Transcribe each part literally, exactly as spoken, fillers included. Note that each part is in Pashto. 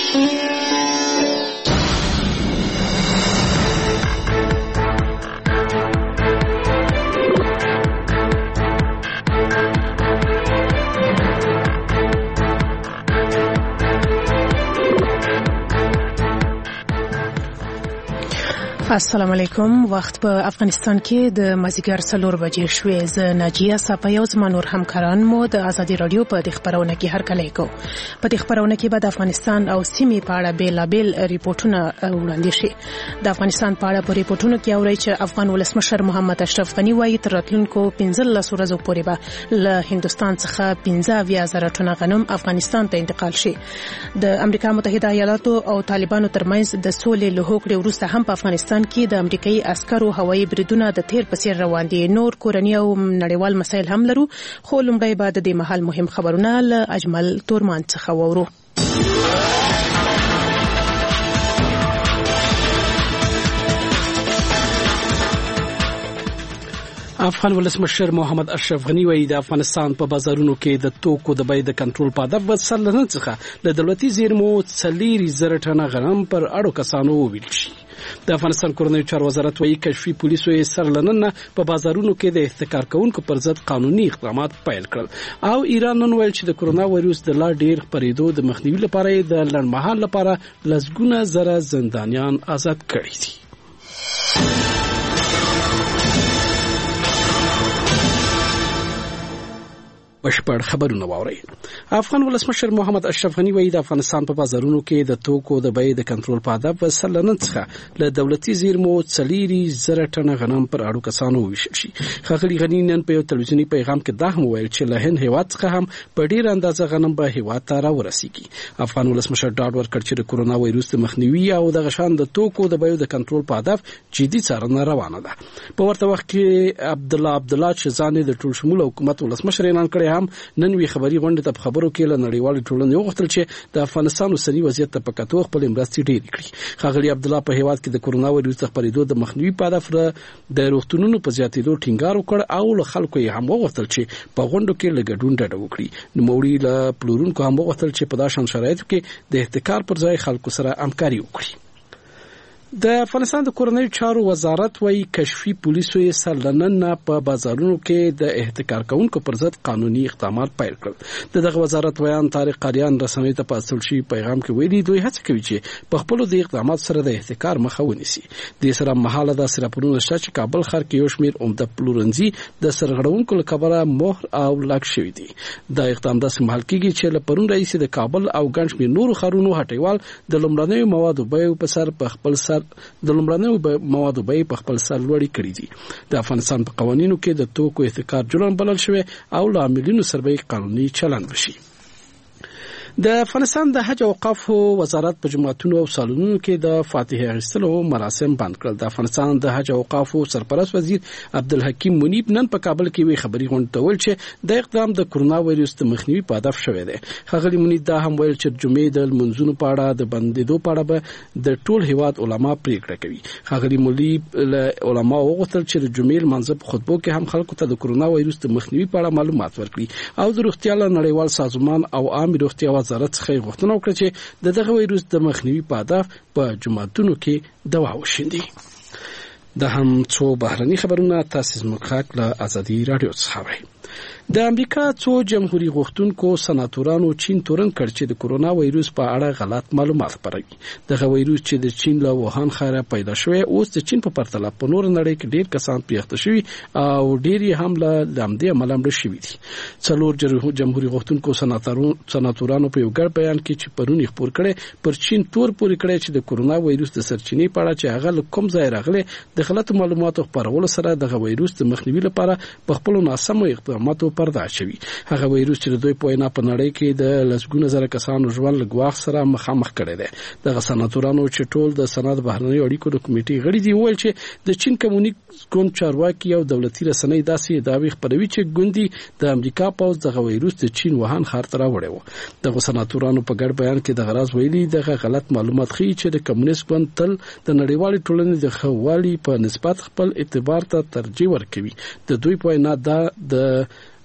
السلام علیکم. وخت په افغانستان کې د مازیګر څلور بجې شوې. زه ناجیه صافی او زما نور همکاران مو د ازادي رادیو په دې خبرونه کې هرکلی کوو. په دې خبرونه کې به د افغانستان او سیمې په اړه بیلابیل ریپورتونه وړاندې شي. د افغانستان په اړه په ریپورتونو کې اورئ چې افغان ولسمشر محمد اشرف غني وایي تر راتلونکو پنځلسو ورځو پورې به له هندوستان څخه پنځه اویا زره ټنه غنم افغانستان ته انتقال شي. د امریکا متحده ایالاتو او طالبانو ترمنځ د سولې له هوکړې وروسته هم په افغانستان کې د امریکایي عسکرو هوایي بریدونه د تیر په څیر روان دي. نور کورنی او نړیوال مسایل هم لرو، خو لومړی به د دې مهال مهم خبرونه له اجمل تورمان څخه واورو. افغان ولسمشر محمد اشرف غني وایي د افغانستان په بازارونو کې د توکو د بیې د کنټرول په هدف به سرلنن څخه د دولتي زیرمو څلور زره ټنه غنم پر اړو کسانو وویل شي. د افغانستان کورنیو چارو وزارت وایي کشفي پولیسو یې سرلنن په بازارونو کې د احتکار کوونکو پر ضد قانوني اقدامات پیل کړل او ایران نن ویل چې د کرونا وایروس د لا ډیر خپرېدو د مخنیوي لپاره د لنډمهال لپاره لسګونه زره زندانیان آزاد کړي دي. بشپړ خبرونه واوري. افغان ولسمشر محمد اشرف غني وایي د افغانستان په بازارونو کې د توکو د بیې د کنټرول په هدف سرلنن څخه له دولتي زیرمو څلوري زره ټنه غنم پر اړو کسانو ویشل شي. ښاغلي غني نن په یو تلویزیونی پیغام کې دا هم ویل چې له هند هیواد څخه هم په ډیر اندازه غنم به هیواد ته راورسیږي. افغان ولسمشر ډاډ ورکړ چې د کرونا وایروس د مخنیوي او د غشان د توکو د بیې د کنټرول په هدف جدي څارنه روانه ده. په ورته وخت کې عبد الله عبد الله شزاني د ټول شمول حکومت ولسمشر اعلان کړی هم نن وی خبري غونډه ته خبرو کې له نړیوال ټولنې وغوښتل چې د افغانستان اوسنی وضعیت ته په کتو خپل مرستې ډېرې کړي. ښاغلي عبد الله په هیواد کې د کرونا وایروس د خپرېدو د مخنیوي په هدف د روغتونونو په زیاتېدو ټینګار وکړ او له خلکو یې هم وغوښتل چې په غونډو کې له ګډون ډډه وکړي. نوموړي له پلورونکو هم وغوښتل چې په داسې شرایطو کې د احتکار پر ځای خلکو سره همکاري وکړي. د افغانستان د کورنیو چارو وزارت وایي کشفي پولیسو یې سرلنن په بازارونو کې د احتکار کوونکو پر ضد قانوني اقدامات پیل کړل. دغه وزارت ویان طارق قاریان رسنۍ ته په اصل شي پیغام کې ویلي دوی هڅه کوي چې په خپل د اقدامات سره د احتکار مخه ونیسي. د سره مهاله د سراپورونو شته چې کابل ښار کې یو شمېر عمده پلورنځي د سرغړونکو لپاره مهر او لاک شوی دي. دا اقدام داسې مهال کېږي چې له پرون راځي د کابل او ګڼ شمېر نورو ښارونو هټیوال د لومړنیو موادو بیو په سر په خپل سر د لومړنیو موادو بیې په خپل سر لوړې کړې دي. د افغانستان په قوانینو کې د توکو احتکار جرم بلل شوی او له عاملینو سره به قانوني چلند وشي. د افغانستان د حج او اوقاف وزارت په جماعتونو او سالونونو کې د فاتحه اخیستلو مراسم بند کړل. د افغانستان د حج او اوقاف سرپرست وزیر عبدالحکیم منیب نن په کابل کې وی خبري غونډه ته ویل چې د اقدام د کرونا وایروس د مخنیوي په هدف شوی دی. ښاغلي منیب دا هم ویل چې جمعې د منځونو په اړه د بندیدو په اړه به د ټول هیواد علما پریکړه کوي. ښاغلي منیب له علما وغوښتل چې د جمعې لمانځه په خطبو کې هم خلکو ته د کرونا وایروس د مخنیوي په اړه معلومات ورکړي او د روغتیا نړیوال سازمان او عامه روغتیا وزارت څخه غوښتنه وکړه چې د دغه وایروس د مخنیوي په هدف په جماعتونو کې دوا وشیندي. د هم څو بهرني خبرونه تاسو زموږ له ازادي رادیو څخه وایي. د امریکا څو جمهوریت غوښتونکو سناتورانو چین تورن کړ چې د کرونا وایروس په اړه غلط معلومات خپروي. دغه وایروس چې د چین له ووهان ښاره پیدا شوی اوس د چین په پرتله په نور نړۍ کې ډیر کسان پیښته شوي او ډیر یې هم له لامدې عمله مړه شوي دي. څلور جمهوریت غوښتونکو سناتورانو په یو ګډ بیان کې چې پرون یې خپور کړي پر چین تور پورې کړی چې د کرونا وایروس د سرچینې په اړه چې هغه له کوم ځای راغلی د غلطو معلوماتو خپرولو سره دغه وایروس د مخنیوي لپاره په خپلو ناسمو اقداماتو پرده اچوي. هغه وایروس چې د دوی په وینا په نړۍ کې د لسګونه زره کسانو ژوند له ګواښ سره مخامخ کړی دی. دغه سناتورانو چې ټول د سند بهرنیو اړیکو د کمیټې غړي دي وویل چې د چین کمونیست ګوند چارواکي او دولتي رسنۍ داسې دعوې خپروي چې ګوندي د امریکا پوځ دغه وایروس د چین ووهان ښار ته راوړی و. دغه سناتورانو په ګډ بیان کې دغه راز ویلي دغه غلط معلومات ښیي چې د کمونیست ګوند تل د نړیوالې ټولنې د ښه والي په نسبت خپل اعتبار ته ترجیح ورکوي. د دوی په وینا دا د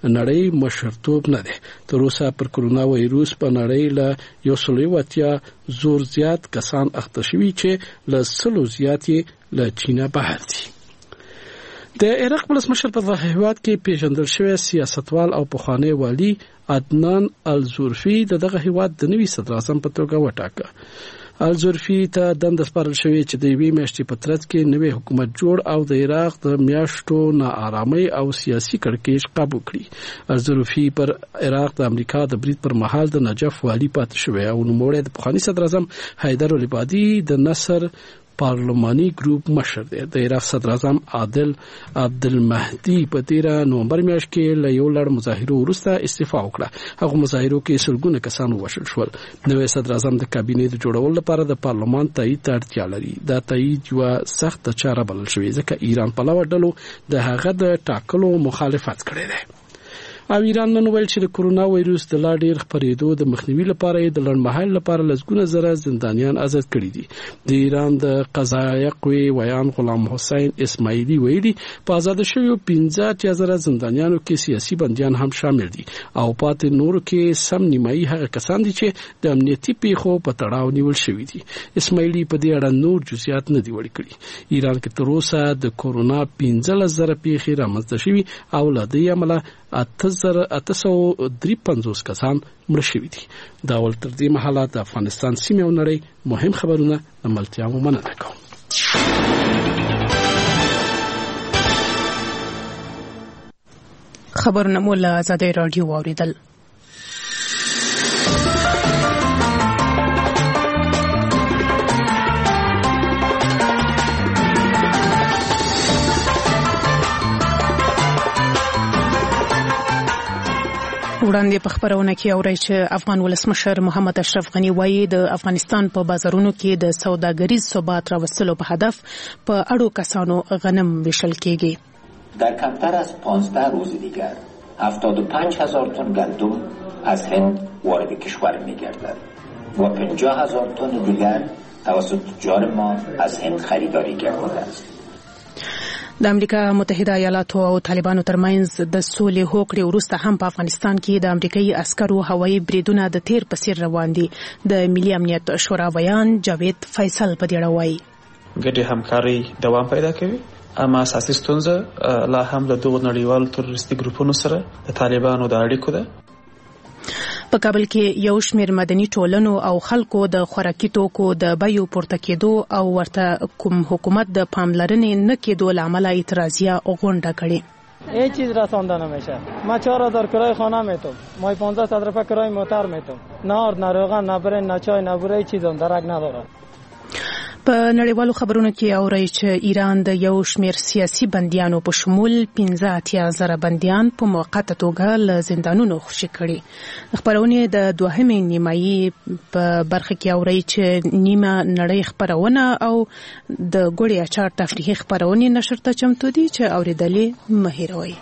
نړۍ مشرتوب نه دی. تر اوسه پر کورونا وایروس په نړۍ له یو سل واتیا زور زیات کسان اخته شوي چې له سلو زیات یې له چینه بهر دي. د عراق ولسمشر په دغه هیواد کې پیژندل شوی سیاستوال او پخوانی والی عدنان الزورفي دغه هیواد د نوي صدر اعظم په توګه وټاکه. الزورفي ته دند سپارل شوی چې د یوې میاشتې په ترڅ کې نوی حکومت جوړ او د عراق د میاشتو ناارامۍ او سیاسي کړکېچ قابو کړي. الزورفي پر عراق د امریکا د برید پر مهال د نجف والی پاتې شوی او نوموړی د پخوانی صدر اعظم حیدر العبادي د نصر پارلماني ګروپ مشر دی. د عراق صدر اعظم عادل عبدالمهدي په تیره نومبر میاشت کې له یو لړ مظاهرو وروسته استعفا وکړه. هغه مظاهرو کې سلګونه کسان ووژل شول. نوی صدر اعظم د کابینې د جوړولو لپاره د پارلمان تایید ته اړتیا لري. دا تایید یو سخت چاره بلل شوې ځکه ایران په لور ډلو د هغه د ټاکلو مخالفت کړی دی. او ایران نن ویل چې د کورونا وایروس د لا ډیر خپرېدو د مخنیوي لپاره د لړمحل لپاره لږونه زره زندانیان آزاد کړي دي. د ایران د قضایه قوې ویان غلام حسین اسماعیلی ویلي په آزاد شویو پنځه اتیا زره زندانیانو کې سیاسي بندیان هم شامل دي او پاتې نورو کې سم نیمایي هغه کسان دي چې د امنیتي پیښو په تړاو نیول شوي دي. اسماعیلی په دې اړه نور جزئیات نه دي وړاندې کړي. ایران کې تر اوسه د کورونا پنځلس زره پیښې رامنځته شوي او له دې عمله اته زره اته سوه درې پنځوس کسان مړه شوي دي. دا ول تر دې مهاله د افغانستان سیمې او نړۍ مهم خبرونه عملتیا مو مننه کوم. خبرونه مو له آزادۍ رادیو واوریدل. وړاندې په خبرونه کې اوري چې افغان ولسمشر محمد اشرف غنی وایي د افغانستان په بازارونو کې د سوداګریز ثبات راوستلو په هدف په اړو کسانو غنم ویشل کېږي. در کمتر از پانزده روز دیگر هفتاد و پنج هزار تن گندم از هند وارد کشور می‌گردد و پنجاه هزار تن دیگر توسط تجار ما از هند خریداری کرده است. د امریکا متحده ایالاتو او طالبانو ترمنځ د سولې هوکړې وروسته هم په افغانستان کې د امریکایي عسکرو هوایي بریدونه د تیر په څیر روان دي. د ملي امنیت شورا ویان جاوید فیصل په دې اړه وایي ګډې همکاري دوام پیدا کوي، اما اساسي ستونزه لا هم د دغو نړیوالو تروریستي ګروپونو سره د طالبانو د اړیکو ده. په کابل کې یو شمېر مدني ټولنو او خلکو د خوراکي توکو د بیو پورته کېدو او ورته کوم حکومت د پاملرنې نه کېدو له امله اعتراضیه غونډه کړې. هیچ چیز رسانده نمیشه. ما چهار هزار کرای خانه میتم، ما پانزده صد روپیه کرای موتر میتم، نه آرد نه روغن نه برنج نه چای نه بوره، چیزام درک نداره. په نړیوالو خبرونو کې اوري چې ایران د یو شمېر سیاسي بندیانو په شمول پنځه اتیا زره بندیان په موقته توګه له زندانونو خوشي کړي. خبرونه د دوهمې نیمایي په برخه کې اوري چې نیمه نړۍ خبرونه او د ګوړې اچار تفریحي خبرونه نشر ته چمتو دي چې اوریدلې مهیروي.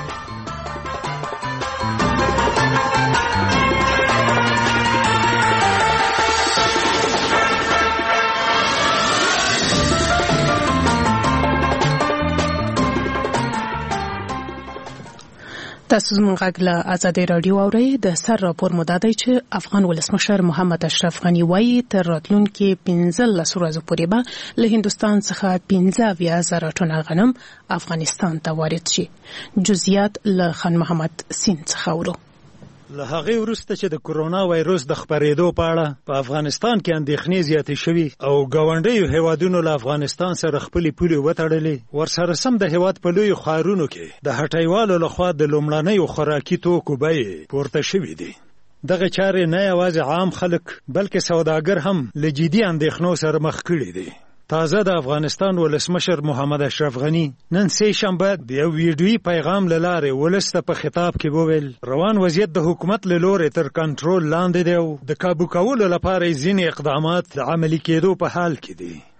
تاسو زموږ غږ له آزادۍ رادیو اورئ. د سر راپور مو دا دی چې افغان ولسمشر محمد اشرف غنی وایي تر راتلونکي پنځلس ورځو پورې به له هندوستان څخه پنځه اویا زره ټنه غنم افغانستان ته وارد شي. جزئیات له خان محمد سین څخه اورو. له هغې وروسته چې د کورونا وایروس د خپرېدو په اړه په افغانستان کې اندېښنې زیاتې شوي او ګاونډیو هیوادونو له افغانستان سره خپلې پولې وتړلې، ورسره سم د هیواد په لویو ښارونو کې د هټیوالو لخوا د لومړنیو خوراکي توکو بیې پورته شوي دي. دغه چارې نه یوازې عام خلک بلکې سوداګر هم له جدي اندېښنو سره مخ کړي دي. تازه د افغانستان ولسمشر محمد اشرف غنی نن سه شنبه د یو ویډیویي پیغام له لارې ولس ته په خطاب کې وویل روان وضعیت د حکومت له لورې تر کنټرول لاندې دی او د کابو کولو لپاره ځینې اقدامات د عملي کېدو په حال کې دي.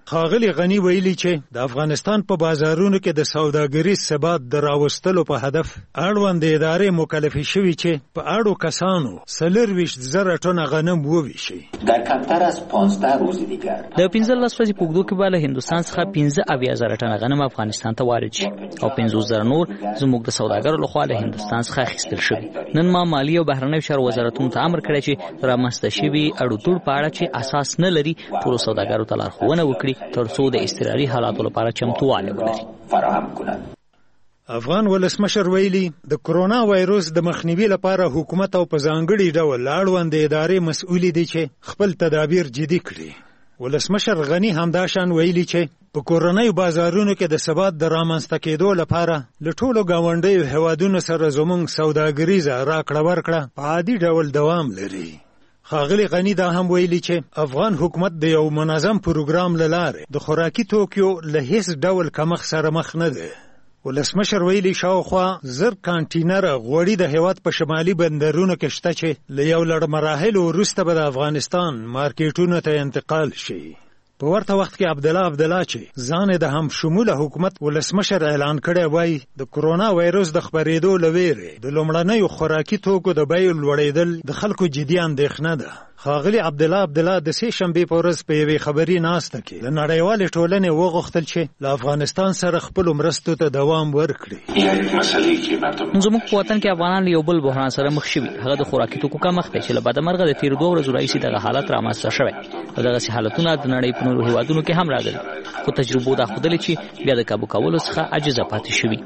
ښاغلي غني ویلي چې د افغانستان په بازارونو کې د سوداګریز ثبات د راوستلو په هدف اړوند ادارې مکلفې شوي چې په اړو کسانو څلورویشت زره ټنه غنم وویشي. در کمتر از پانزده روز دیگر د پنځلس ورځې په اوږدو کې به له هندوستان څخه پنځه اویا زره ټنه غنم افغانستان ته وارد شي او پنځوس زره نور زموږ د سوداګرو لخوا له هندوستان څخه اخیستل شوي. نن ما مالی او بهرنیو چارو وزارتونو ته امر کړی چې رامنځته شوي اړوتوړ په اړه چې اساس نه لري ټولو سوداګرو ته لارښوونه وکړي ترڅو د اضطراري حالاتو لپاره چمتووالی ولري. فراهم کنند. افغان ولسمشر ویلي د کرونا وایروس د مخنیوي لپاره حکومت او په ځانګړي ډول اړوند ادارې مسؤلې دي چې خپل تدابیر جدي کړي. ولسمشر غني همداشان ویلي چې په کورنۍ بازارونو کې د ثبات د رامنځته کېدو لپاره له ټولو ګاونډیو هیوادونو سره زموږ سوداګریزه راکړه ورکړه په عادي ډول دوام لري. ښاغلي غني دا هم ویلي چې افغان حکومت د یو منظم پروګرام له لارې د خوراکي توکیو له هیڅ ډول کمښت سره مخ نه دی. ولسمشر ویلي شاوخوا زر کانټینره غوړي د هیواد په شمالي بندرونو کې شته چې له یو لړ مراحلو وروسته به د افغانستان مارکیټونو ته انتقال شي. په ورته وخت کې عبدالله عبدالله چې ځان د هم شموله حکومت ولسمشر اعلان کړی وای د کرونا وایروس د خپرېدو له ویرې د لومړنیو خوراکي توکو د بیو لوړېدل د خلکو جدي اندېښنه ده. ښاغلي عبدالله عبدالله د سې شنبې په ورځ په یوې خبري ناسته کې له نړیوالې ټولنې وغوښتل چې له افغانستان سره خپلو مرستو ته دوام ورکړي. زموږ په وطن کې افغانان یو بل بحران سره مخ شوي، هغه د خوراکي توکو کمښت دی چې له بده مرغه د تېرو دوه ورځو راهیسې دغه حالت رامنځته شوی او دغسې حالتونه د نړۍ په نورو هېوادونو کې هم راغلي، خو تجربو دا ښودلې چې بیا د کابو کولو څخه عاجزه پاتې شوي.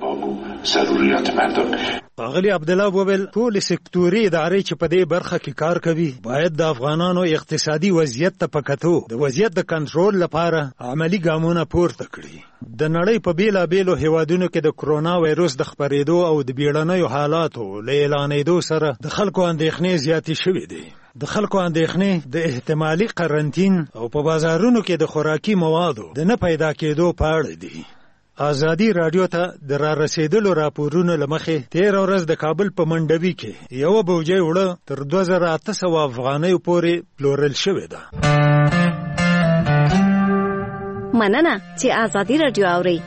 ښاغلي عبدالله وویل ټولې سکتوري ادارې چې په دې برخه کې کار کوي باید د افغانانو اقتصادي وضعیت ته په کتو د وضعیت د کنټرول لپاره عملي ګامونه پورته کړي. د نړۍ په بیلابیلو هیوادونو کې د کرونا وایروس د خپرېدو او د بیړنیو حالاتو له اعلانېدو سره د خلکو اندېښنې زیاتې شوې دي. د خلکو اندېښنې د احتمالي قرنطین او په بازارونو کې د خوراکي موادو د نه پیدا کېدو په اړه دي. آزادی رادیو ته د را رسیدلو راپورونو له مخې تېره ورځ د کابل په منډوي کې یوه بوجۍ وړه تر دوه زره اته سوه افغانیو پورې پلورل شوې ده. مننه چې آزادی رادیو اورئ.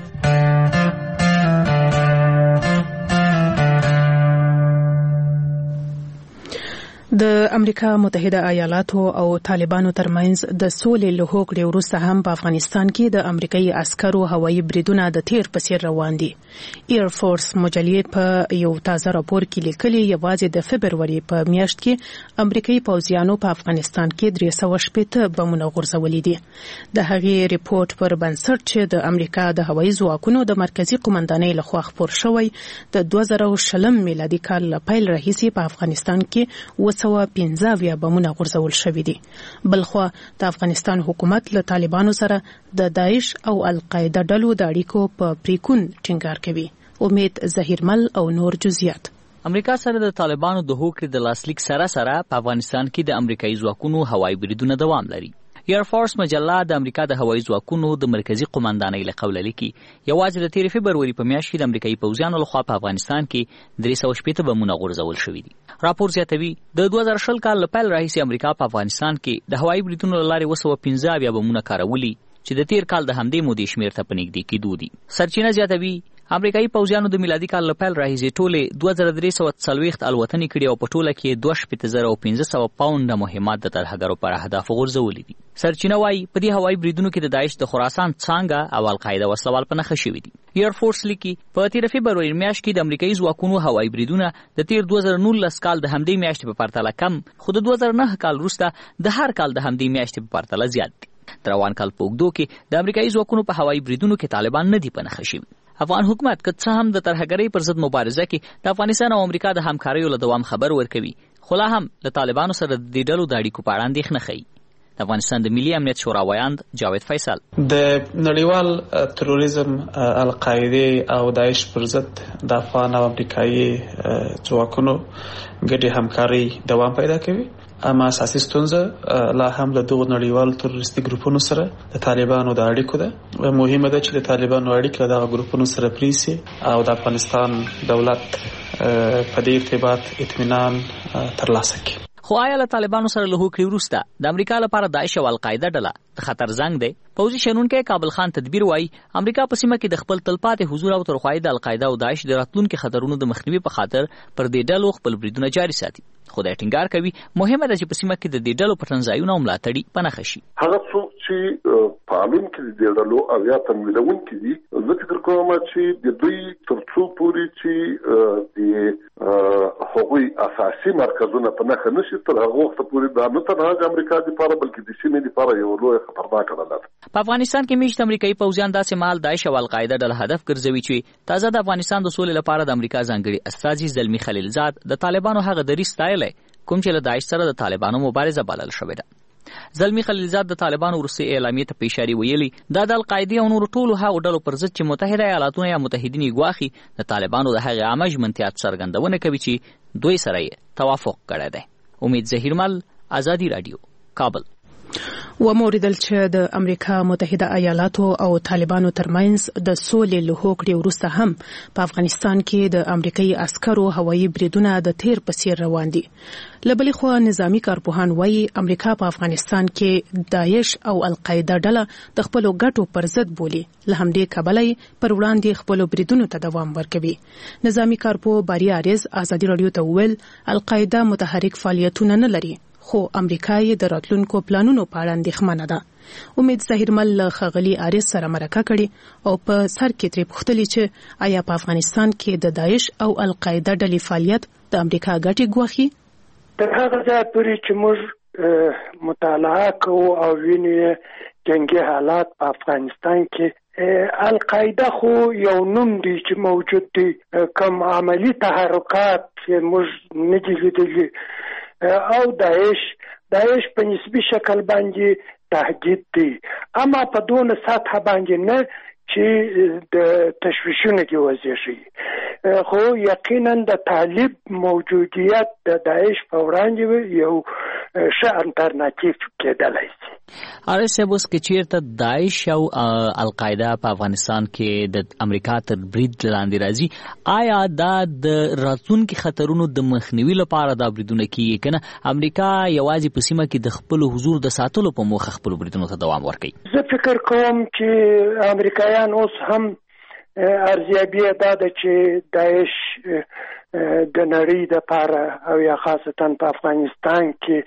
د امریکا متحده ایالاتو او طالبانو ترمنځ د سولې له هوکړې وروسته هم په افغانستان کې د امریکایي عسکرو هوایي بریدونه د تیر په څیر روان دي. ایر فورس مجلې په یو تازه راپور کې لیکلي یوازې د فبروري په میاشت کې امریکایي پوځیانو په افغانستان کې درې سوه شپېته بمونه غورځولي دي. د هغې ریپورت پر بنسټ چې د امریکا د هوایي ځواکونو د مرکزي قومندانۍ لخوا خپور شوی د دوه زره شلم میلادي کال له پیل راهیسې په افغانستان کې سوا پنځه اویا بمونه غورځول شوي دي. بلخوا د افغانستان حکومت له طالبانو سره د داعش او القاعده ډلو د اړیکو په پریکون ټینګار کوي. امید ظهیرمل او نور جزئیات. امریکا سره د طالبانو د هوکړې د لاسلیک سره سره په افغانستان کې د امریکایي ځواکونو هوایي بریدونه دوام لري. ایر فورس مجله د امریکا د هوایي ځواکونو د مرکزي قومندانۍ له قوله لیکي یوازې د تېرې فبروري په میاشت کې د امریکایي پوځیانو لخوا په افغانستان کې درې سوه شپېته بمونه غورځول شوي دي. راپور زیاتوي د دوه زره شل کال له پیل راهیسې امریکا په افغانستان کې د هوایي بریدونو له لارې اووه سوه پنځه اویا بمونه کارولي چې د تېر کال د همدې مودې شمېر ته په نږدې کېدو دي. سرچینه زیاتوي امریکایي پوځیانو د میلادي کال له پیل راهیسې ټولې دوه زره درې سوه څلوېښت الوتنې کړي او په ټوله کې دوه شپېته زره او پنځه سوه پاونډه مهمات د ترهګرو پر اهدافو غورځولي دي. سرچینه وایي په دې هوایي بریدونو کې د داعش د خراسان څانګه او القاعده وسلوال په نښه شوي دي. ایر فورس لیکي په تېره فبروري میاشت کې د امریکایي ځواکونو هوایي بریدونه د تېر دوه زره نولس کال د همدې میاشتې په پرتله کم، خو د دوه زره نهه کال وروسته د هر کال د همدې میاشتې په پرتله زیات دي. د روان کال په اوږدو کې د امریکایي ځواکونو په هوایي بریدونو کې طالبان نه دي په نښه شوي. افغان حکومت که څه هم د ترهګرۍ پر ضد مبارزه کې د افغانستان او امریکا د همکاریو له دوام خبر ورکوي، خو لا هم له طالبانو سره د دې ډلو د اړیکو په اړه اندېښنه ښیي. د افغانستان د ملي امنیت شورا ویاند جاوید فیصل د نړیوال تروریزم، القاعده او داعش پر ضد د افغان او امریکایي ځواکونو ګډې همکاري دوام پیدا کوي. اما اساسي ستونزه لا هم له دغو نړیوالو تروریستي ګروپونو سره د طالبانو د اړیکو ده. مهمه ده چې د طالبانو اړیکې له دغه ګروپونو سره پرې سي او د افغانستان دولت په دې ارتباط اطمینان ترلاسه کړي. خو آیا له طالبانو سره له هوکړې وروسته د امریکا لپاره داعش او القاعده ډله د خطر زنګ دی؟ پوځي شنونکي کابل خان تدبیر وایي امریکا په سیمه کې د خپل تلپاتې حضور او ترخوایي د القاعده او داعش د راتلونکو خطرونو د مخنیوي په خاطر پر دې ډلو خپل بریدونه جاري ساتي. خدای ټینګار کوي مهمه ده چې په سیمه کې د دې ډلو پټنځایونه او ملاتړي په نښه شي. هغه څوک چې په امن کې د دې ډلو او یا تمویلونکي دي زه فکر کوم چې د دوی تر څو پورې چې د هغوی اساسي مرکزونه په نښه نشي تر هغه وخت پورې دا نه تنها د امریکا لپاره بلکې د سیمې لپاره یو لوی خطرناک ډله ده. په افغانستان کې میشت امریکایي پوځیان داسې مهال داعش او القاعده ډله هدف ګرځوي چې تازه د افغانستان د سولې لپاره د امریکا ځانګړي استازي زلمی خلیلزاد د طالبانو هغه دریځ ستایلی کوم چې له داعش سره د طالبانو مبارزه بلل شوې ده. زلمی خلیلزاد د طالبانو وروستۍ اعلامیې ته په اشاره ویلي دا د القاعدې او نورو ټولو هغو ډلو پر ضد چې متحده ایالاتونه یا متحدین یې ګواښي د طالبانو د هغې عامه ژمنتیا څرګندونه کوي چې دوی سره یې توافق کړی دی. امید ظهیرمل، ازادي راډیو، کابل. وموریدل چې د امریکا متحده ایالاتو او طالبانو ترمنځ د سولې له هوکړې وروسته هم په افغانستان کې د امریکایي عسکرو هوایي بریدونه د تیر په څیر روان دي. له بلې خوا نظامي کارپوهان وایي امریکا په افغانستان کې داعش او القاعده ډله د خپلو ګټو پر ضد بولي. له همدې کبله یې پر وړاندې خپلو بریدونو ته دوام ورکوي. نظامي کارپوه باري عارض ازادي راډیو ته وویل القاعده متحرک فعالیتونه نه لري خو امریکا یې د راتلونکو پلانونو په اړه اندېښمنه ده. امید ظهیرمل له ښاغلي عارض سره مرکه کړې او په سر کې ترې پوښتلي چې آیا په افغانستان کې د داعش او القاعده ډلې فعالیت د امریکا ګټې ګواښي؟ تر هغه ځایه پورې چې موږ مطالعه کوو او وینو جنګي حالات په افغانستان کې القاعده خو یو نوم دی چې موجود دی، کوم عملی تحرکات چې موږ نه دي لیدلي، او داعش داعش په نسبی شکل باندې تهدید دی، اما په دونه سطح باندې نه چې د تشویشونه کې وزیږي. خو یقینا د طالب موجودیت د داعش په وړاندې یو ښه الټرناتیو کېدلی شي. عارض صاحب، اوس که چېرته داعش او القاعده په افغانستان کې د امریکا تر برید لاندې راځي، آیا دا د راتلونکي خطرونو د مخنیوي لپاره دا بریدونه کیږي که نه امریکا یوازې په سیمه کې د خپل حضور د ساتلو په موخه خپلو بریدونو ته دوام ورکوي؟ زه فکر کوم چې امریکایان اوس هم ارزیابي دا ده چې داعش د نړۍ دپاره او یا خاصتا په افغانستان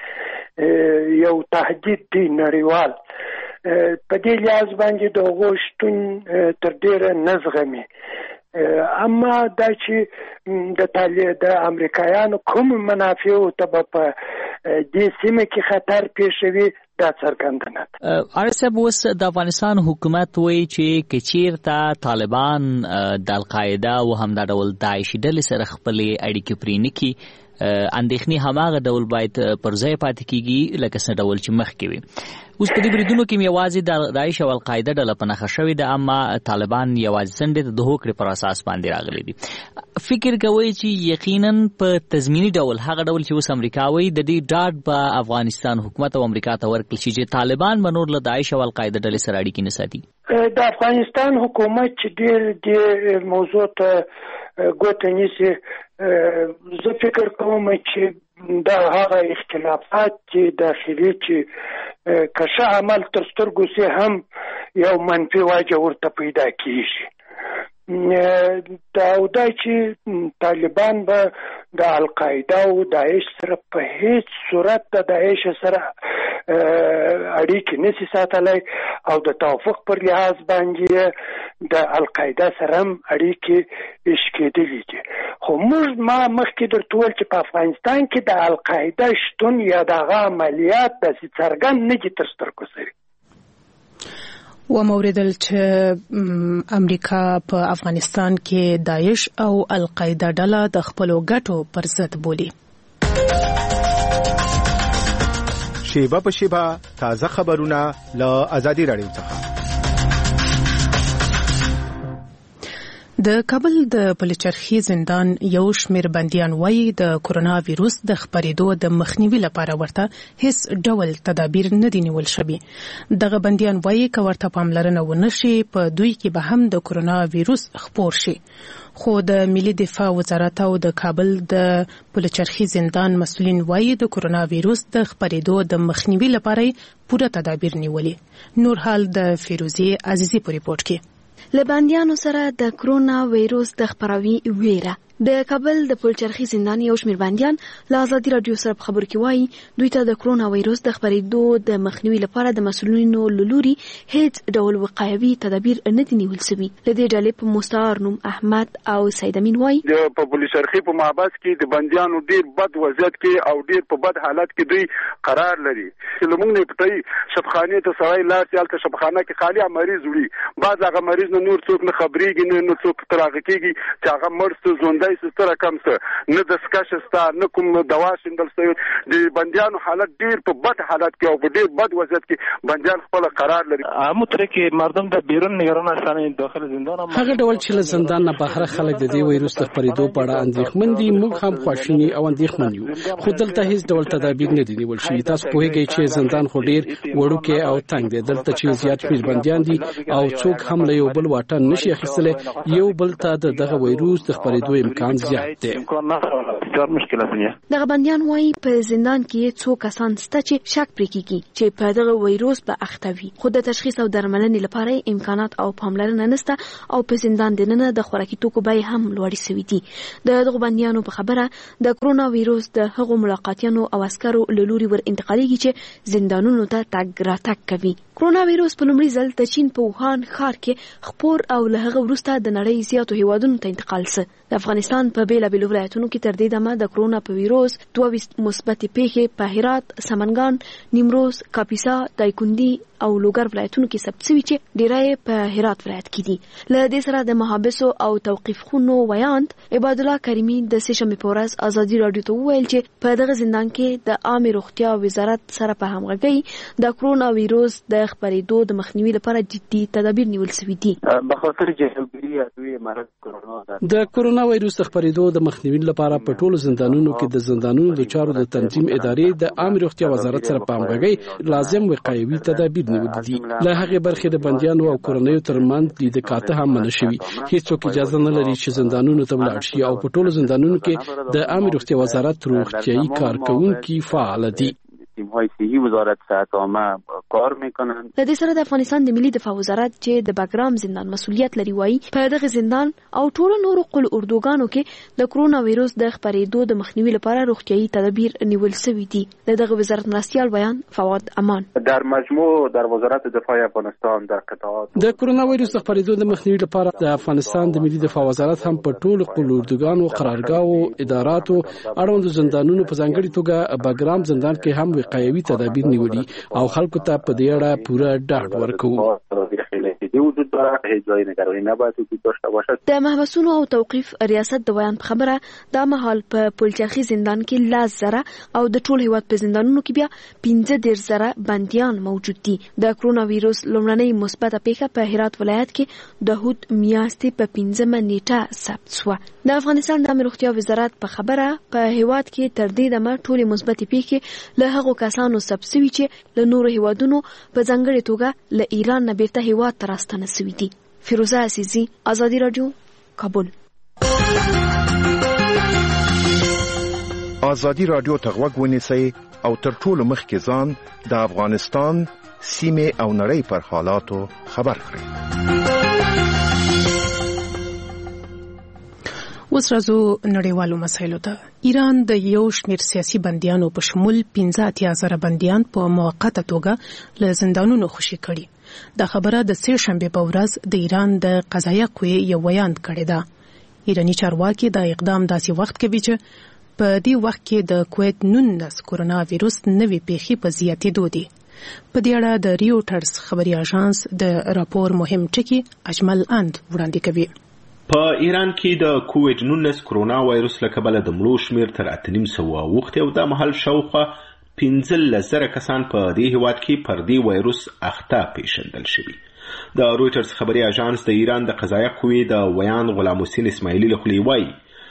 کې یو تهدید دی نړیوال. په دې لحاظ باندې د هغو شتون تر ډېره نه زغمي، اما دا چې د طالب د امریکایانو کوم منافعو ته به په دې سیمه کې خطر پیښوي دا څرګنده نه ده. عارض صاحب، اوس د افغانستان حکومت وایي چې که چېرته طالبان د القاعده او همدا ډول داعشي ډلې سره خپلې اړیکې پرې نه کړي، اندېښنې هماغه ډول باید پر ځای پاتې کېږي لکه څه ډول چې مخکې وي. اوس په دې بریدونو کې یوازې د داعش او القاعده ډله په نښه شوې ده، اما طالبان یوازې څنډې د هوکړې پر اساس باندې راغلي دي. فکر کوئ چې یقینا په تضمیني ډول هغه ډول چې اوس امریکا وایي د دې ډاډ به افغانستان حکومت او امریکا ته ورکړل شي چې طالبان به نور له داعش او القاعده ډلې سره اړیکې نه ساتي؟ د افغانستان حکومت چې ډېر دې موضوع ته ګوته نیسي، زه فکر کوم چې دا هغه اختلافات چې داخلي چې که ښه عمل تر سترګو سي هم یو منفي وجه ورته پیدا کېږي. دا او دا چې طالبان به د القاعده او داعش سره په هیڅ صورت د داعش سره اړیکې نشي ساتلی او د توافق پر لحاظ باندې د القاعده سره هم اړیکې اشکېدلي دي. خو موږ ما مخکې درته وویل چې په افغانستان کې د القاعده شتون یا د هغه عملیات داسې څرګند نه دي تر سترګو سوي. وموریدل چې امریکا په افغانستان کې داعش او القاعده ډله د خپلو ګټو پر ضد بولي. شیبه په شیبه تازه خبرونه له ازادي راډیو څخه. د کابل د پلچرخي زندان یو شمېر بندیان وایي د کورونا وایروس د خپرېدو د مخنیوي لپاره ورته هیڅ ډول تدابیر نه دي نیول شوي. دغه بندیان وایي که ورته پاملرنه ونه شي په دوی کې به هم د کورونا وایروس خپور شي. خو د ملي دفاع وزارت او د کابل د پلچرخي زندان مسؤلین وایي د کورونا وایروس د خپرېدو د مخنیوي لپاره پوره تدابیر نیولي. نور حال د فیروزي عزیزي په ریپورت کې. لبندیانو سره د کرونا وایروس د خپراوي ویره. د کابل د پلچرخي زندان یو شمېر بندیان له ازادي راډیو سره په خبرو کې وایي دوی ته د کرونا وایروس د خپرېدو د مخنیوي لپاره د مسؤلینو له لوري هیڅ ډول وقایوي تدابیر نه دي نیول شوي. له دې ډلې په مستعار نوم احمد او سید امین وایي په پلچرخي په محبس کې د بندیانو ډیر بد وضعیت کې او ډیر په بد حالت کې دوی قرار لري. چې لمونږ نه پټي شفخانه ته سړی لاړ چې هلته شفخانه کې خالي مریض وړي، بعض هغه مریض نه نور څوک نه خبرېږي نه نور څوک تراغ کېږي چې هغه مړ څه ژوندی ستره کم څه نه د سکش ستا نه کوم دوا شندل څه. د بندیانو حالت ډیر په بد حالت کې او په ډیر بد وضعیت کې بندیان خپل قرار لري. عامه طور کې مردم د بیرون نگران هستن داخل زندان هم هغه ډول چې له زندان نه بهر خلک د دې وایروس د خپرېدو په اړه اندېښمن دي. موږ هم خواشیني او اندېښمن یو، خو دلته هیڅ ډول تدابیر نه دي نیول شوي. تاسو پوهیږئ چې زندان خو ډیر وړوکی او تنګ دی. دلته چې زیات شمېر بندیان دي او څوک هم له یو بل واټن نشي اخیستلی، یو بل ته د دغه وایروس د خپرېدو امکان زیات دی. دغه بندیان وایي په زندان کې څو کسان شته چې شک پرې کیږي چې په دغه وایروس به اخته وي، خو د تشخیص او درملنې لپاره امکانات او پاملرنه نشته او په زندان دننه د خوراکي توکو بیې هم لوړې شوي دي. د دغو بندیانو په خبره د کرونا وایروس د هغو ملاقاتیانو او عسکرو له لوري ور انتقالېږي چې زندانونو ته تګ راتګ کوي. کرونا وایروس په لومړي ځل د چین په ووهان ښار کې خپور او له هغه وروسته د نړۍ زیاتو هیوادونو ته انتقال سه. د افغانستان په بیلابیلو ولایتونو کې تر دې دمه د کرونا په وایروس دوه ویشت مثبتې پیښې په هرات، سمنګان، نیمروز، کاپیسا، دایکنډي او لوګر ولایتونو کې ثبت شوي چې ډیری په هرات ولایت کې دي. له دې سره د محابسو او توقیف خونو ویاند عباد الله کریمي د سې شنبې په ورځ ازادي راډیو ته وویل چې په دغه زندان کې د عامې روغتیا وزارت سره په همغږۍ د کرونا وایروس د خپرېدو د مخنیوي لپاره جدي تدابیر نیول شوي دي. بخاطر جلوگیری از روی مرض کرونا د کرونا وایروس د خپرېدو د مخنیوي لپاره په ټولو زندانونو کې د زندانونو د چارو د تنظیم ادارې د عامې روغتیا وزارت سره په همغږۍ لازم وقایوي تدابیر نیولي دي. له هغې برخې د بندیانو او کورنیو ترمنځ لیدکاته هم منع شوي. هیڅوک اجازه نه لري چې زندانونو ته ولاړ شي او په ټولو زندانونو کې د عامې روغتیا وزارت روغتیایي کارکوونکي فعال دي. تیم‌های صحی وزارت صحت عامه کار میکنن. د دې سره د افغانستان د ملي دفاع وزارت چې د بګرام زندان مسؤلیت لري وایي په دغه زندان او ټولو نورو قل اردوګانو کې د کرونا وایروس د خپرېدو د مخنیوي لپاره روغتیایي تدابیر نیول شوي دي. د دغه وزارت مرستیال بیان فواد امان در مجموع در وزارت دفاع افغانستان در قطاعات د کرونا وایروس د خپرېدو د مخنیوي لپاره د افغانستان د ملي دفاع وزارت هم په ټولو قل اردوګانو، قرارګاهو، اداراتو، اړوندو زندانونو په ځانګړي توګه بګرام زندان کې هم وقایوي تدابیر نیولي او خلکو ته په دې اړه پوره ډاډ ورکوي. د محبسونو او توقیف ریاست د بیان په خبره دا مهال په پلچرخي زندان کې لاس زره او د ټول هیواد په زندانونو کې بیا پنځه دېرش زره بندیان موجود دي. د کرونا وایروس لومړنۍ مثبته پیښه په هرات ولایت کې د هود میاشتې په پنځمه نیټه ثبت شوه. د افغانستان د عامې روغتیا وزارت په خبره په هیواد کې تر دې دمه ټولې مثبتې پیښې له هغو کسانو ثبت شوي چې له نورو هیوادونو په ځانګړې توګه له ایران نه بیرته هیواد ته راستنه شوي دي. فیروزه عزیزي، ازادي راډیو، کابل. ازادي راډیو ته غوږ ونیسئ او تر ټولو مخکې ځان د افغانستان سیمې او نړۍ پر حالاتو خبر کړئ. اوس راځو نړیوالو مسایلو ته. ایران د یو شمېر سیاسي بندیانو په شمول پنځه اتیا زره بندیان په موقته توګه له زندانونو خوشي کړي. دا خبره د سې شنبې په ورځ د ایران د قضایه قوې یو ویاند کړی ده. ایراني چارواکي دا اقدام داسې وخت کوي چې په دې وخت کې د کویت نولس کرونا وایروس نوې پیښې په زیاتېدو دي. په دې اړه د ریوټرز خبري اژانس د راپور مهم ټکي اجمل اند وړاندې کوي. په ایران کې د کووډ نولس کرونا وایروس له کبله د مړو شمېر تر اته نیم سوه اوښتی او دا مهال شاوخوا پنځلس زره کسان په دې هیواد کې پر دې وایروس اخته پیژندل شوي. د رویټرز خبري اژانس د ایران د قضایه قوې د ویان غلام حسین اسماعیلي له خولې وایي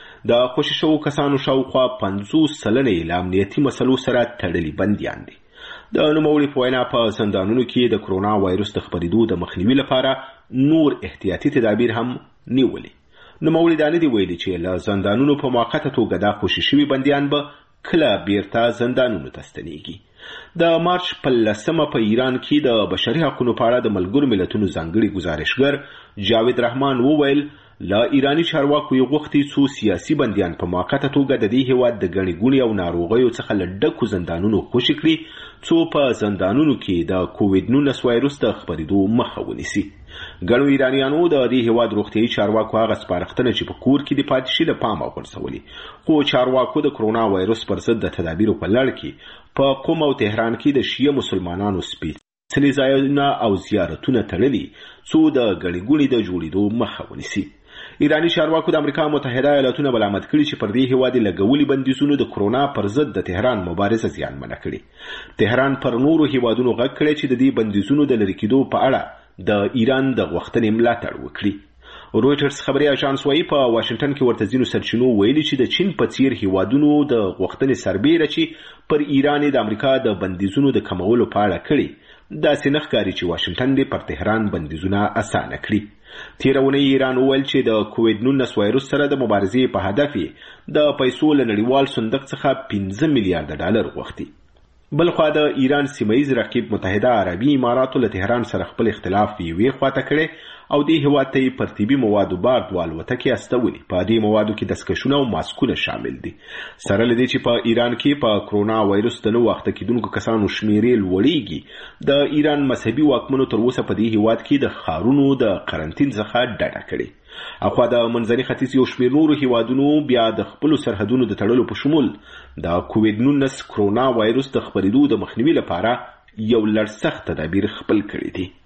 د خوشي شوو کسانو شاوخوا پنځوس سلنې له امنیتي مسلو سره تړلي بندیان دي. د نوموړي په وینا په زندانونو کې د کرونا وایروس د خپرېدو د مخنیوي لپاره نور احتیاطي تدابیر هم نیولي. نوموړي دا نه دي ویلي چې له زندانونو په موقته توګه دا خوشي شوي بندیان به کله بیرته زندانونو ته ستنېږي. د مارچ په لسمه په ایران کې د بشري حقوقو په اړه د ملګرو ملتونو ځانګړي ګزارشګر جاوید رحمان وویل لا ایرانی چارواکو یې غوښتي څو سیاسي بندیان په موقته توګه د دې هیواد د ګڼې ګوڼې او ناروغیو څخه له ډکو زندانونو خوشي کړي څو په زندانونو کې د کووډ نولس وایروس د خپرېدو مخه ونیسي. ګڼو ایرانیانو د دې هیواد روغتیایي چارواکو هغه سپارښتنه چې په کور کې د پاتې شي له پامه وغورځولې، خو چارواکو د کرونا وایروس پر ضد د تدابیرو په لړ کې په قم او تهران کې د شیعه مسلمانانو سپېڅلي ځایونه او زیارتونه تړلي څو د ګڼې ګوڼې د جوړېدو مخه ونیسي. ایرانی چارواکو د امریکا متحده ایالاتونه ملامت کړي چې پر دې هیواد لګولي بندیزونو د کرونا پر ضد د تهران مبارزه زیانمنه کړي. تهران پر نورو هیوادونو غږ کړی چې د دې بندیزونو د لرې کېدو په اړه د ایران د غوښتنې ملاتړ وکړي. رویټرز خبري اژانس وايي په واشنگټن کې ورته ځینو سرچینو ویلي چې د چین په څیر هیوادونو د غوښتنې سربیره چې پر ایران د امریکا د بندیزونو د کمولو په اړه کړي داسې نه ښکاري چې واشنگټن دې پر تهران بندیزونه اسانه کړي. تیره اونۍ ایران وویل چې د کووډ نولس وایروس سره د مبارزې په هدف یې د پیسو له نړیوال صندوق څخه پنځه میلیارډ ډالر غوښتي. بلخوا د ایران سیمهیز رقیب متحده عربي اماراتو له تهران سره خپل اختلاف یوې خواته کړی او دې هیواد ته یې پر طبي موادو بار دوه الوتکې استولي. په دې موادو کې دستکشونه او ماسکونه شامل دي. سره له دې چې په ایران کې په کرونا وایروس د نوو اخته کېدونکو کسانو شمیرې لوړیږي، د ایران مذهبي واکمنو تر اوسه په دې هیواد کې د ښارونو د قرنطین څخه ډډه کړې. اخوا د منځني ختیځ یو شمېر نورو هیوادونو بیا د خپلو سرحدونو د تړلو په شمول د کووډ نولس کرونا وایروس د خپرېدو د مخنیوي لپاره یو لړ سخت تدابیر خپل کړي دي.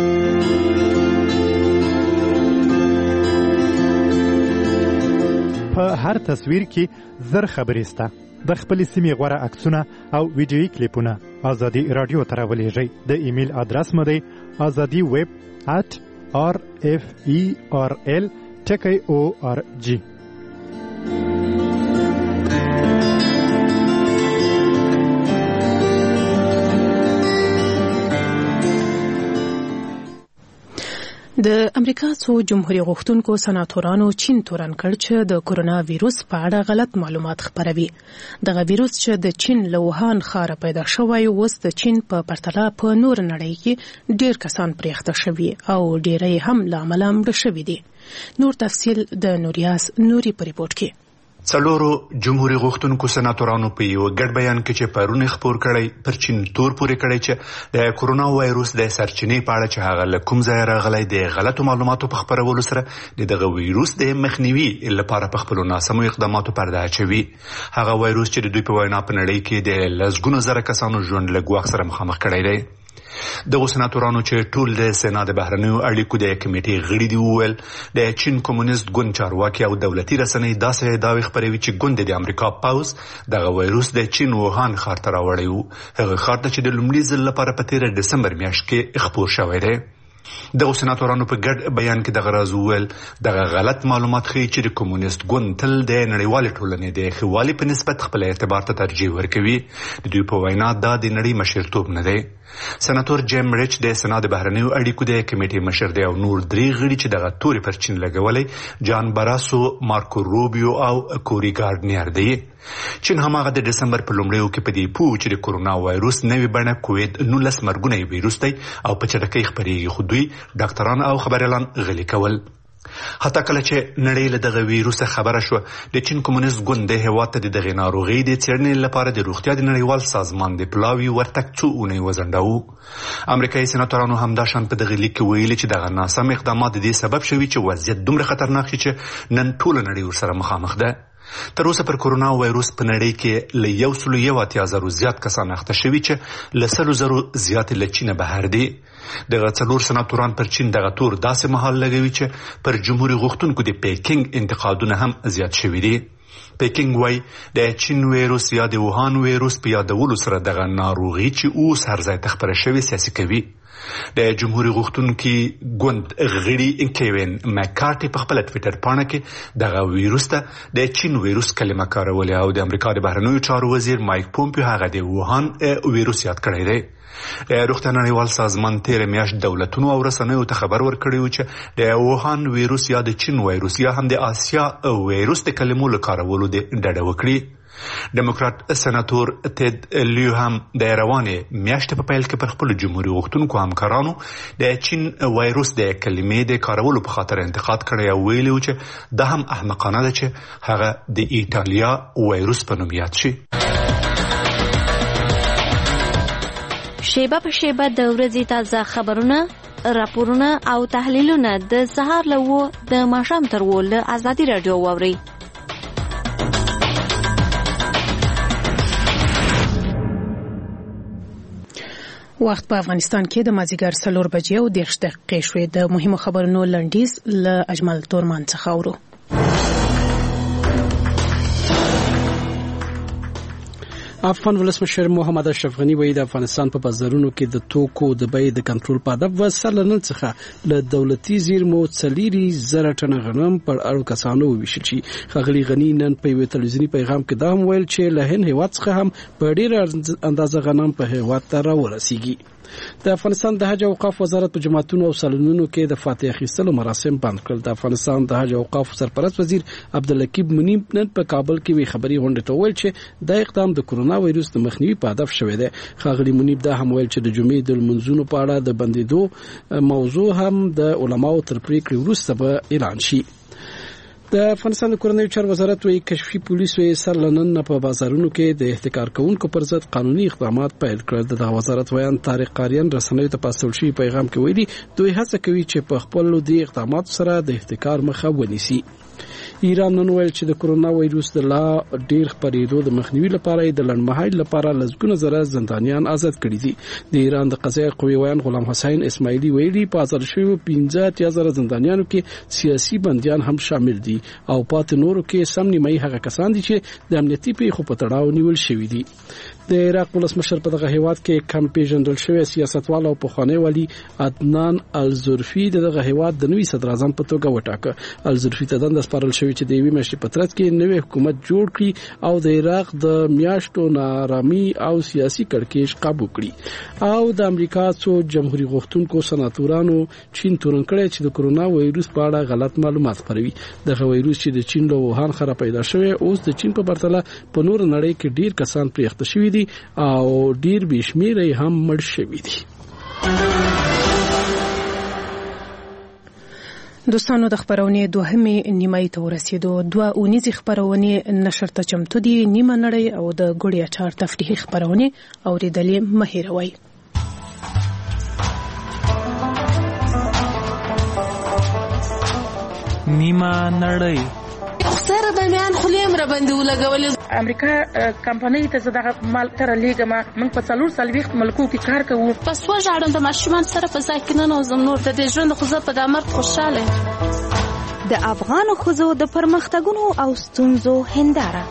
په هر تصویر کې زر خبرې سته. د خپلې سیمې غوره عکسونه او ویډیویي کلیپونه ازادي راډیو ته راولېږئ. د ایمیل ادرس مو دی ازادي ویب ات آر اف ای آر ال ټکی او آر جی. د امریکا څو جمهوریت غوښتونکو سناتورانو چین تورن کړ چې د کرونا وایروس په اړه غلط معلومات خپروي. دغه وایروس چې د چین له ووهان ښاره پیدا شوی اوس د چین په پرتله په نور نړۍ کې ډېر کسان پرې اخته شوي او ډېری هم له امله مړه شوي دي. نور تفصیل د نوریاس نوري په ریپورت کې. څلورو جمهوریت غوښتونکو سناتورانو په یو ګډ بیان کې چې پرون خبر کړی پر چین تور پورې کړی چې د کرونا وایروس د سرچینې په اړه چې هغه له کوم ځای راغلی د غلطو معلوماتو په خپرولو سره د دغه وایروس د مخنیوي لپاره په خپل ناسمو اقداماتو پرده اچوي. هغه وایروس چې د دوی په وینا په نړۍ کې د لسګونو زره کسانو ژوند له ګواښ سره مخامخ کړی دی. دغه سناتورانو چې ټول د سنا د بهرنیو اړیکو د کمیټې غړي دي وویل د چین کمونیست ګوند چارواکي او دولتي رسنۍ داسې دعوې خپروي چې ګوند د امریکا پاوز دغه وایروس د چین ووهان ښار ته راوړی و، هغه ښار ته چې د لومړي ځل لپاره په تیره ډسمبر میاشت کې خپور شوی دی. دغه سناتورانو په ګډ بیان کې دغه راز وویل دغه غلط معلومات ښیي چې د کمونیست ګوند تل د نړیوالې ټولنې د ښهوالي په نسبت خپل اعتبار ته ترجیح ورکوي. د دوی په وینا دا د نړۍ مشرتوب نه دی. سناتور جیم ریچ د سنا د بهرنیو اړیکو د کمیټې مشر دی او نور درې غړي چې دغه توري پر چین لګولې جان براسو، مارکو روبیو او کوری ګارډنیر دی. چین هماغه د ډسمبر په لومړیو کې په دې پوه چې د کرونا وایروس نوې بڼه کووډ نولس مرګونه وایروس دی او په چټکۍ خپرېږي، خو دوی ډاکټران او خبريالان غلي کول. حتی کله چې نړۍ له دغه وایروس خبره شو د چین کمونیست ګوند د هیواد ته دغه ناروغي د څېړنې لپاره د روغتیا د نړیوال سازمان د پلاوي ورتګ څو اونۍ وځنډاوه. امریکایي سناتورانو هم دا شان په دغه لیک کې ویلي چې دغه ناسم اقدامات د دې سبب شوي چې وضعیت دومره خطرناک شي چې نن ټوله نړۍ ورسره مخامخ ده. تر اوسه پر کرونا وایروس په نړۍ کې له یو سلو یو اتیا زرو زیات کسان اخته شوي چې له سلو زرو زیات له چینه بهر دي. دغه څلور سناتوران پر چین دغه تور داسې مهال لګوي چې پر جمهوریت غوښتونکو د پیکینګ انتقادونه هم زیات شوي دي. پیکینګ وای د چین وایروس یا د ووهان وایروس په یادولو سره دغه ناروغي چې اوس هر ځای ته خپره شوې سیاسي کوي. د جمهوریت غوښتونکي ګوند غړي کیوین مکارټي په خپل ټوئیټر پاڼه کې دغه وایروس ته د چین وایروس کلمه کارولې او د امریکا د بهرنیو چارو وزیر مایک پومپیو هغه د ووهان وایروس یاد کړی دی. روغتیا نړیوال سازمان تیر میاشت دولتونو او رسنیو ته خبر ورکړی و چې د ووهان وایروس یا د چین وایروس یا هم د آسیا وایروس د کلمو له کارولو د ډډه وکړي. ډیموکرات سناتور تید لیو هم د روانې میاشتې په پیل کې پر خپل جمهوریت غوښتونکو همکارانو د چین وایروس د کلمې د کارولو په خاطر انتقاد کړی او ویلي و چې دا هم احمقانه ده چې هغه د ایټالیا وایروس په نوم یاد شي. شیبه په شیبه د ورځې تازه خبرونه، راپورونه او تحلیلونه د سهار له و د ماښام تر و له ازادي راډیو واورئ. وخت په افغانستان کې د مازیګر څلور بجې او دېرش دقیقې شوې. د مهمو خبرونو لنډیز له اجمل تورمان څخه اورو. افغان ولسمشر محمد اشرف غنی وایي د افغانستان په بازارونو کې د توکو د بیې د کنټرول په هدف و سلنه څخه له دولتي زیرمو څلېري زره ټنه غنم پر اړو کسانو وویشل شي. ښاغلي غنی نن په یو تلویزیوني پیغام کې دا هم ویل چې له هند هیواد څخه هم په ډېره اندازه غنم په هیواد ته راورسیږي. د افغانستان د حج او اوقاف وزارت په جماعتونو او سالونونو کې د فاتحه اخیستلو مراسم بند کړل. د افغانستان د حج او اوقاف سرپرست وزیر عبدالحکیم منیب نن په کابل کې وی خبري غونډه ته ویل چې دا اقدام د کورونا وایروس د مخنیوي په هدف شوی دی. ښاغلي منیب دا هم ویل چې د جمعې د لمونځونو په اړه د بندیدو موضوع هم د علماو تر پریکړې وروسته به اعلان شي. د افغانستان د کورنیو چارو وزارت وایي کشفي پولیسو یې سر لنن په بازارونو کې د احتکار کوونکو پر ضد قانوني اقدامات پیل کړل. د وزارت ویان طارق قاریان رسنیو ته په استول شوي پیغام کې ویلي دوی هڅه کوي چې په خپل د اقداماتو سره د احتکار مخه ونیسي. ایران نن ویل چې د کورونا وایروس د لا ډیر خپرېدو د مخنیوي لپاره د لړمحل لپاره لږ زره زندانیان آزاد کړي دي. د ایران د قضایي قوې ویان غلام حسین اسماعیلی ویلي په آزاد شویو پنځه اتیا زره زندانیانو کې سیاسي بندیان هم شامل دي او پاتې نورو کې سم نیمایي هغه کسان دي چې د امنیتي پیښو په تړاو نیول شوي دي. د عراق ولسمشر په دغه هیواد کې کم پیژندل شوی سیاستوال او پخوانی والی عدنان الزرفي دغه هیواد د نوي صدر اعظم په توګه وټاکه. الزرفي ته دنده سپارل شوی چې د یوې میاشتې په ترڅ کې نوی حکومت جوړ کړي او د عراق د میاشتو نارامي او سیاسي کړکېچ قابو کړي. او د امریکا څو جمهوریت غوښتونکو سناتورانو چین تورن کړی چې د کورونا وایروس په اړه غلط معلومات خپروي. دغه وایروس چې د چین له ووهان څخه پیدا شوی اوس د چین په پرتله په نور نړۍ کې ډیر کسان پرې اخته شوي دي او ډیر بشمیره هم مړ شوي دي. دوستانو د خبرونې دوهمې نیمایي ته ورسېدو. دوه اونیزې خبرونې نشر ته چمتو دي. نیمه نړۍ او د ګوړې اچار تفریحي خبرونې اوریدلې مه هېروئ. نیمه نړۍ سره د میان خلیم را باندې ولګولې. امریکا کمپنۍ ته زداغه مال تر لیګه ما من په څلور سالويخت ملکو کې کار کوو. پس و ژړم د ماشومان سره په ځای کې نه نوزم نور د دې ژوند خو زه په د مرګ خوشاله. د افغان ښځو د پرمختګونو او ستونزو هنداره.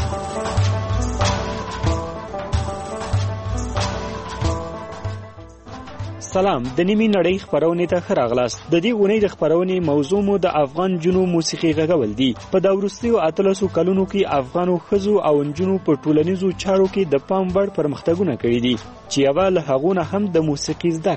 سلام، د نیمه نړۍ خبرونه ته خراغلاست. د دې غونې د خبرونه موضوع مو د افغان جنو موسیقي غږول دي. په دا ورستیو اتلسو کلونو کې افغانو خزو او انجونو په ټولنیزو چارو کې د پام وړ پرمختګونه کړي دي چې یوه له هغونه هم د موسیقي زده